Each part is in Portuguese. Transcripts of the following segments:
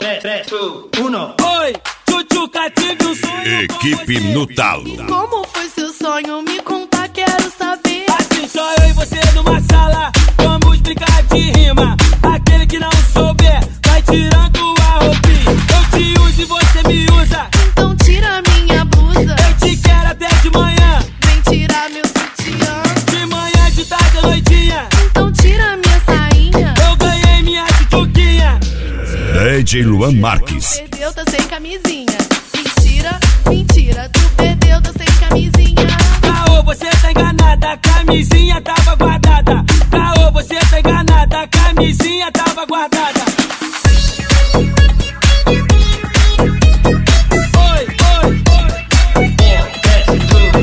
3, 2, 1. Oi, tchutchuca, tive um sonho. Equipe no talo. Como foi seu sonho? Me conta, quero saber. Assim só eu e você numa sala, vamos brincar de rima. Aquele que não souber, vai tirando a roupinha. Eu te uso e você me usa, Então tira minha blusa. eu te quero até de manhã. Vem tirar meu sutiã. De manhã, de tarde, à noitinha. Então tira minha sainha. Eu ganhei minha tchutchuquinha. DJ Luan Marques. Perdeu, tá sem camisinha. Mentira, mentira, tu perdeu, tá sem camisinha. Caô, você tá enganada, a camisinha tava guardada. Caô, você tá enganada, a camisinha tava guardada. Oi, oi, oi. 3,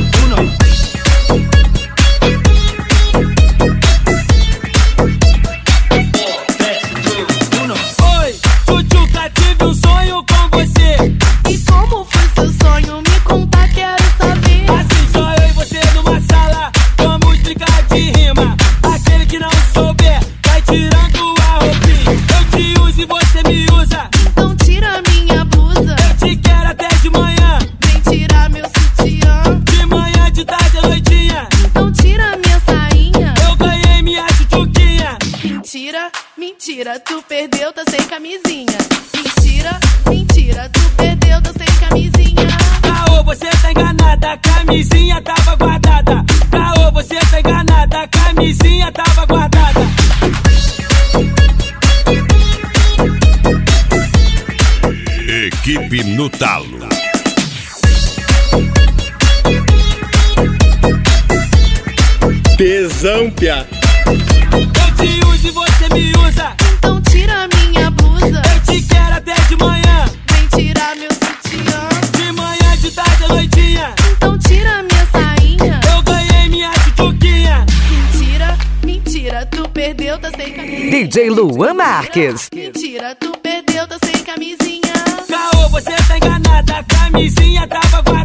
2, 1. Oi, tchutchuca, tive um sonho com você. E como foi seu sonho? Me conta, quero saber. Assim só eu e você numa sala, vamos brincar de rima. Aquele que não souber, vai tirando a roupinha. Eu te uso e você me usa, Então tira minha blusa. eu te quero até de manhã. Vem tirar meu sutiã. De manhã, de tarde, à noitinha. Então tira minha sainha. Eu ganhei minha tchutchuquinha. Mentira, mentira, tu perdeu, tá sem camisinha. Mentira, mentira, tu perdeu, tá sem camisinha. Caô, você tá enganada, a camisinha tava guardada. Caô, você tá enganada, a camisinha tava guardada. Equipe no talo. Tesão, piá. Eu te uso e você me usa, Então tira minha blusa. eu te quero até de manhã. Vem tirar meu sutiã. De manhã, de tarde, à noitinha. Então tira minha sainha. Eu ganhei minha tchutchuquinha. Mentira, mentira, tu perdeu, tá sem camisinha. DJ Luan Marques. Mentira, tu perdeu, tá sem camisinha. Caô, você tá enganada, a camisinha tava guardada.